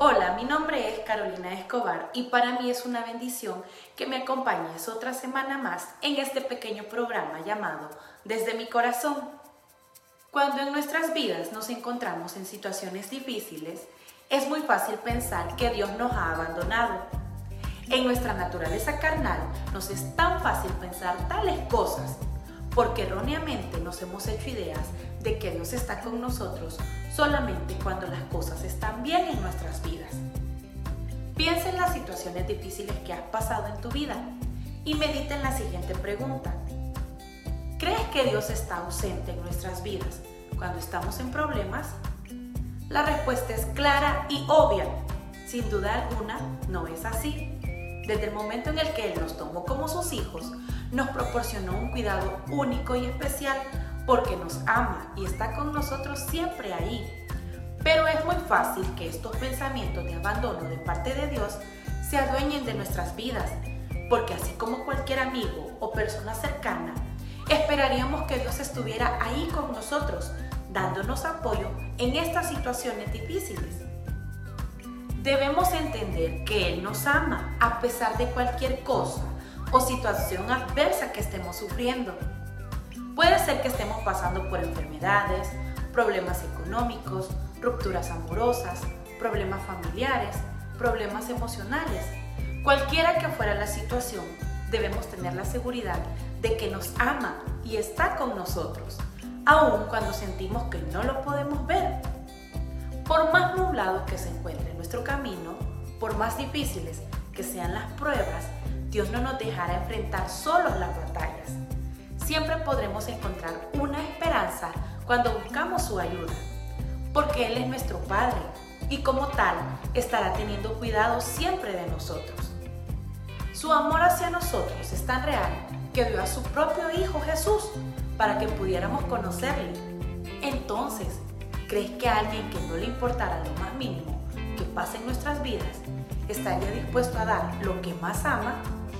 Hola, mi nombre es Carolina Escobar y para mí es una bendición que me acompañes otra semana más en este pequeño programa llamado Desde mi Corazón. Cuando en nuestras vidas nos encontramos en situaciones difíciles, es muy fácil pensar que Dios nos ha abandonado. En nuestra naturaleza carnal nos es tan fácil pensar tales cosas porque erróneamente nos hemos hecho ideas de que Dios está con nosotros solamente cuando las cosas están bien en nuestras vidas. Piensa en las situaciones difíciles que has pasado en tu vida y medita en la siguiente pregunta. ¿Crees que Dios está ausente en nuestras vidas cuando estamos en problemas? La respuesta es clara y obvia. Sin duda alguna, no es así. Desde el momento en el que Él nos tomó como sus hijos, nos proporcionó un cuidado único y especial porque nos ama y está con nosotros siempre ahí. Pero es muy fácil que estos pensamientos de abandono de parte de Dios se adueñen de nuestras vidas, porque así como cualquier amigo o persona cercana, esperaríamos que Dios estuviera ahí con nosotros, dándonos apoyo en estas situaciones difíciles. Debemos entender que Él nos ama a pesar de cualquier cosa o situación adversa que estemos sufriendo. Puede ser que estemos pasando por enfermedades, problemas económicos, rupturas amorosas, problemas familiares, problemas emocionales. Cualquiera que fuera la situación, debemos tener la seguridad de que nos ama y está con nosotros, aun cuando sentimos que no lo podemos ver. Por más nublado que se encuentre nuestro camino, por más difíciles que sean las pruebas, Dios no nos dejará enfrentar solos las batallas. Siempre podremos encontrar una esperanza cuando buscamos su ayuda, porque Él es nuestro Padre y como tal estará teniendo cuidado siempre de nosotros. Su amor hacia nosotros es tan real que dio a su propio Hijo Jesús para que pudiéramos conocerle. Entonces, ¿crees que alguien que no le importara lo más mínimo que pase en nuestras vidas estaría dispuesto a dar lo que más ama?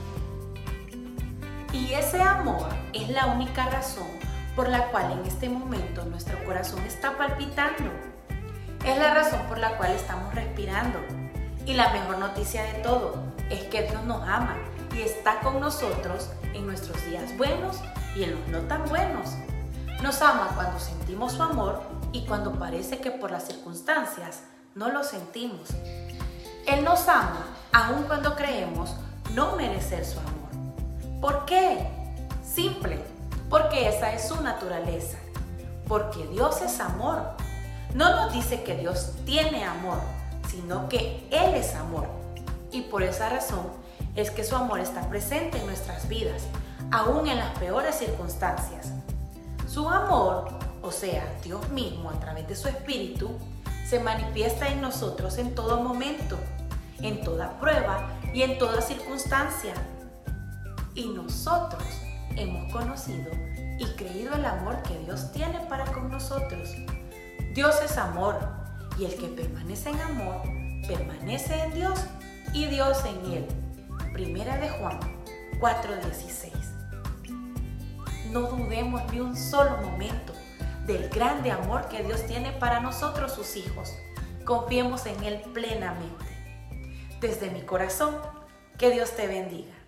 Y ese amor es la única razón por la cual en este momento nuestro corazón está palpitando. Es la razón por la cual estamos respirando. Y la mejor noticia de todo es que Dios nos ama y está con nosotros en nuestros días buenos y en los no tan buenos. Nos ama cuando sentimos su amor y cuando parece que por las circunstancias no lo sentimos. Él nos ama aun cuando creemos no merecer su amor. ¿Por qué? Simple, porque esa es su naturaleza. Porque Dios es amor. No nos dice que Dios tiene amor, sino que Él es amor. Y por esa razón es que su amor está presente en nuestras vidas, aún en las peores circunstancias. Su amor, o sea, Dios mismo a través de su Espíritu, se manifiesta en nosotros en todo momento, en toda prueba y en toda circunstancia. Y nosotros hemos conocido y creído el amor que Dios tiene para con nosotros. Dios es amor y el que permanece en amor, permanece en Dios y Dios en él. Primera de Juan 4:16. No dudemos ni un solo momento del grande amor que Dios tiene para nosotros sus hijos. Confiemos en Él plenamente. Desde mi corazón, que Dios te bendiga.